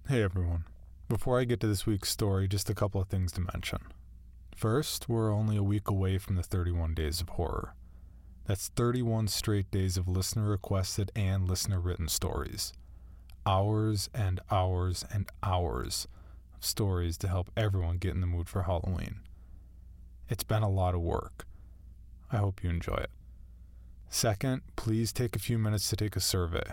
Hey everyone. Before I get to this week's story, just a couple of things to mention. First, we're only a week away from the 31 Days of Horror. That's 31 straight days of listener-requested and listener-written stories. Hours and hours and hours of stories to help everyone get in the mood for Halloween. It's been a lot of work. I hope you enjoy it. Second, please take a few minutes to take a survey.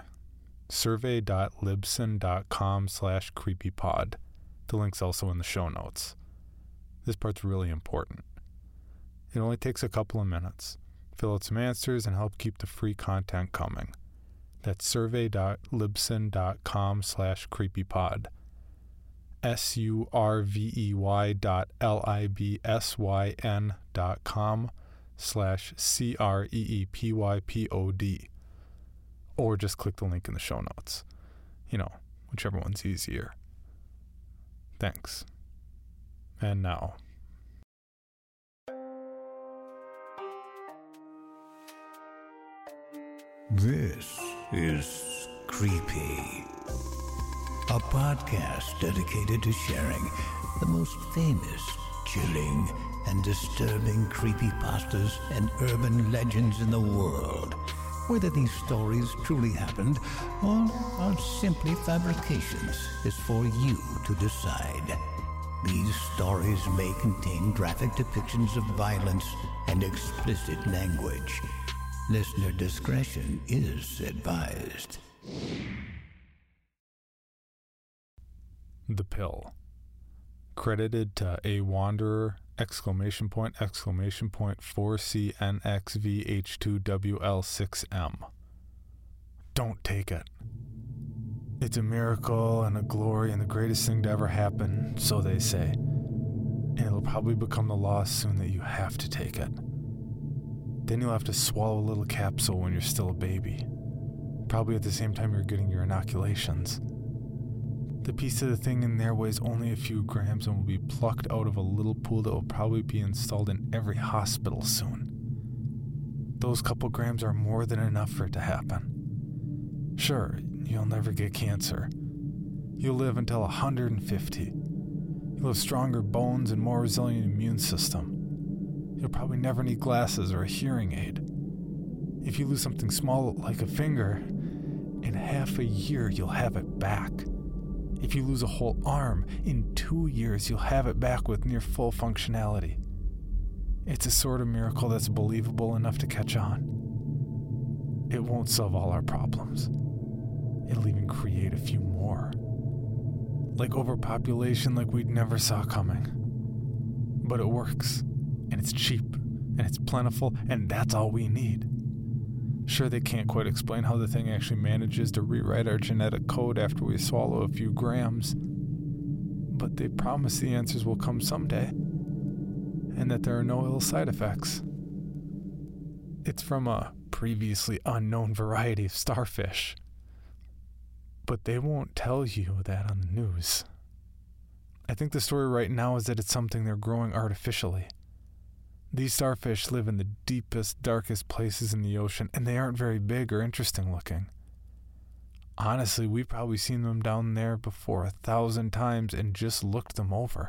survey.libsyn.com/creepypod. The link's also in the show notes. This part's really important. It only takes a couple of minutes. Fill out some answers and help keep the free content coming. That's survey.libsyn.com/creepypod. survey.libsyn.com/creepypod. Or just click the link in the show notes. Whichever one's easier. Thanks. And now. This is Creepy, a podcast dedicated to sharing the most famous, chilling, and disturbing creepypastas and urban legends in the world. Whether these stories truly happened or are simply fabrications is for you to decide. These stories may contain graphic depictions of violence and explicit language. Listener discretion is advised. The Pill. Credited to A Wanderer, ! 4CNXVH2WL6M. Don't take it. It's a miracle and a glory and the greatest thing to ever happen, so they say. And it'll probably become the law soon that you have to take it. Then you'll have to swallow a little capsule when you're still a baby. Probably at the same time you're getting your inoculations. The piece of the thing in there weighs only a few grams and will be plucked out of a little pool that will probably be installed in every hospital soon. Those couple grams are more than enough for it to happen. Sure, you'll never get cancer. You'll live until 150. You'll have stronger bones and more resilient immune system. You'll probably never need glasses or a hearing aid. If you lose something small like a finger, in half a year you'll have it back. If you lose a whole arm, in 2 years you'll have it back with near full functionality. It's a sort of miracle that's believable enough to catch on. It won't solve all our problems. It'll even create a few more. Like overpopulation like we'd never saw coming. But it works, and it's cheap, and it's plentiful, and that's all we need. Sure, they can't quite explain how the thing actually manages to rewrite our genetic code after we swallow a few grams. But they promise the answers will come someday, and that there are no ill side effects. It's from a previously unknown variety of starfish. But they won't tell you that on the news. I think the story right now is that it's something they're growing artificially. These starfish live in the deepest, darkest places in the ocean, and they aren't very big or interesting looking. Honestly, we've probably seen them down there before 1,000 times and just looked them over.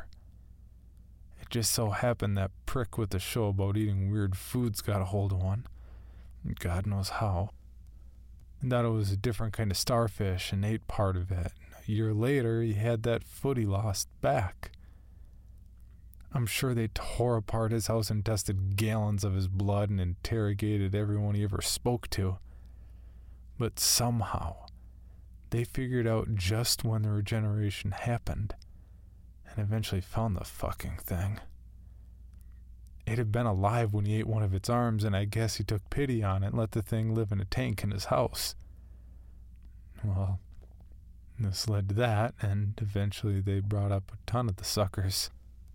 It just so happened that prick with the show about eating weird foods got a hold of one. God knows how. And thought it was a different kind of starfish and ate part of it. A year later, he had that foot he lost back. I'm sure they tore apart his house and tested gallons of his blood and interrogated everyone he ever spoke to. But somehow, they figured out just when the regeneration happened and eventually found the fucking thing. It had been alive when he ate one of its arms, and I guess he took pity on it and let the thing live in a tank in his house. Well, this led to that, and eventually they brought up a ton of the suckers.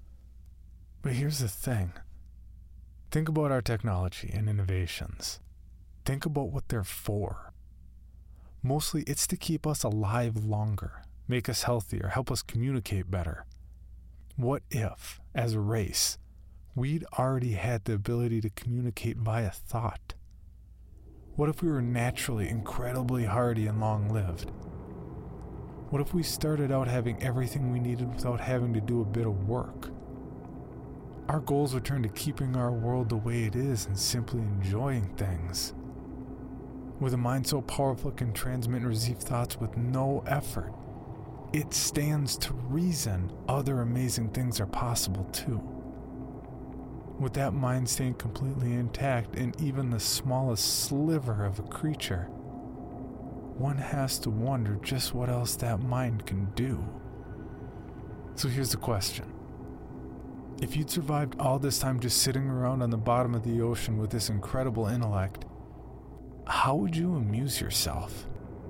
But here's the thing. Think about our technology and innovations. Think about what they're for. Mostly it's to keep us alive longer, make us healthier, help us communicate better. What if, as a race, we'd already had the ability to communicate via thought? What if we were naturally incredibly hardy and long-lived? What if we started out having everything we needed without having to do a bit of work? Our goals would turn to keeping our world the way it is and simply enjoying things. With a mind so powerful it can transmit and receive thoughts with no effort, it stands to reason other amazing things are possible too. With that mind staying completely intact in even the smallest sliver of a creature, one has to wonder just what else that mind can do. So here's the question. If you'd survived all this time just sitting around on the bottom of the ocean with this incredible intellect, how would you amuse yourself?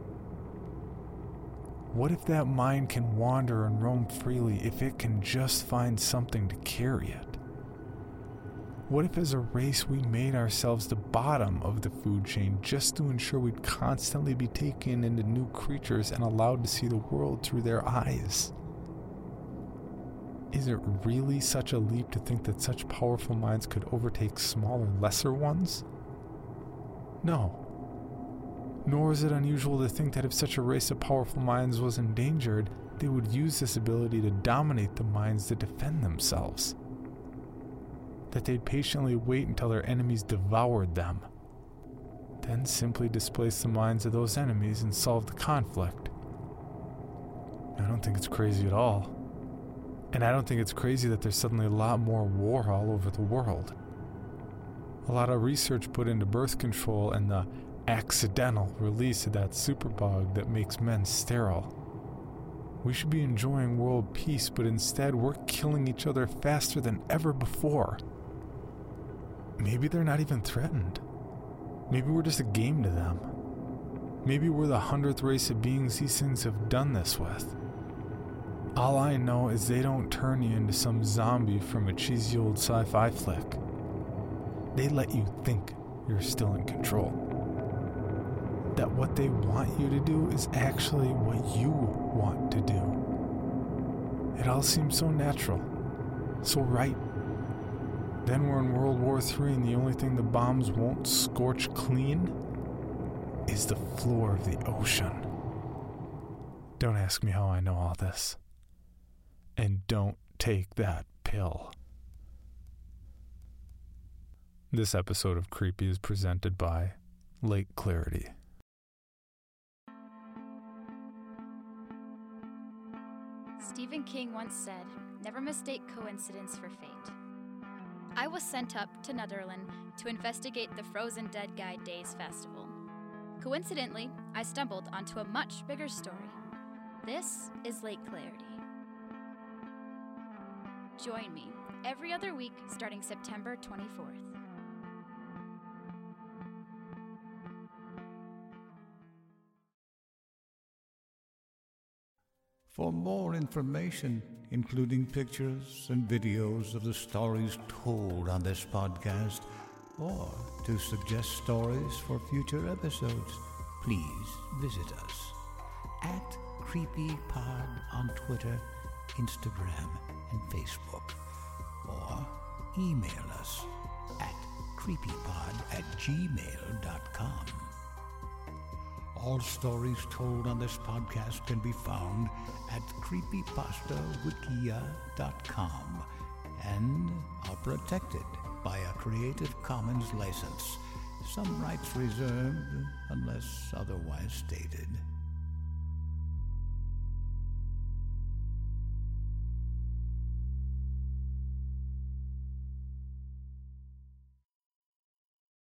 What if that mind can wander and roam freely if it can just find something to carry it? What if as a race we made ourselves the bottom of the food chain just to ensure we'd constantly be taken into new creatures and allowed to see the world through their eyes? Is it really such a leap to think that such powerful minds could overtake smaller, lesser ones? No. Nor is it unusual to think that if such a race of powerful minds was endangered, they would use this ability to dominate the minds that defend themselves. That they'd patiently wait until their enemies devoured them, then simply displace the minds of those enemies and solve the conflict. I don't think it's crazy at all. And I don't think it's crazy that there's suddenly a lot more war all over the world. A lot of research put into birth control and the accidental release of that superbug that makes men sterile. We should be enjoying world peace, but instead we're killing each other faster than ever before. Maybe they're not even threatened. Maybe we're just a game to them. Maybe we're the 100th race of beings these things have done this with. All I know is they don't turn you into some zombie from a cheesy old sci-fi flick. They let you think you're still in control. That what they want you to do is actually what you want to do. It all seems so natural, so right. Then we're in World War III and the only thing the bombs won't scorch clean is the floor of the ocean. Don't ask me how I know all this. And don't take that pill. This episode of Creepy is presented by Lake Clarity. Stephen King once said, "Never mistake coincidence for fate." I was sent up to Netherland to investigate the Frozen Dead Guide Days Festival. Coincidentally, I stumbled onto a much bigger story. This is Lake Clarity. Join me every other week starting September 24th. For more information, including pictures and videos of the stories told on this podcast, or to suggest stories for future episodes, please visit us at CreepyPod on Twitter, Instagram, and Facebook, or email us at creepypod@gmail.com. All stories told on this podcast can be found at creepypastawikia.com and are protected by a Creative Commons license. Some rights reserved unless otherwise stated.